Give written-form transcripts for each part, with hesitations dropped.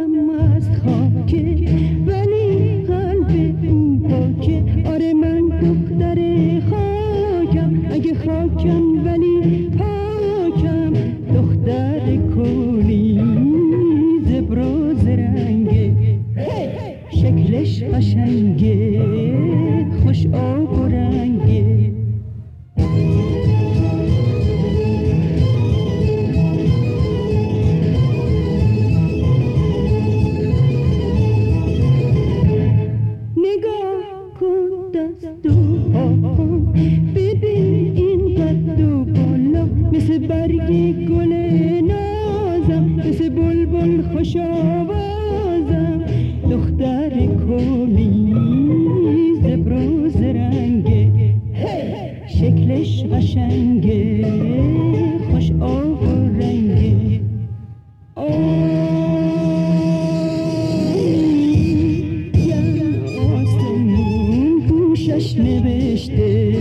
آدم از خاکه ولی قلب اون پاکه. آره من دختر خاکم، اگه خاکم ولی پاکم. دختر کولی زبروز رنگه، شکلش قشنگه، خوش آب و رنگه. مثل برگ گل نازم، مثل بلبل خوش آوازم. دختر کولی زبروز رنگه، شکلش قشنگه، خوش آب و رنگه. آسمون گوشش نوشته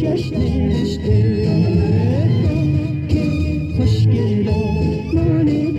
خوشگلا مانه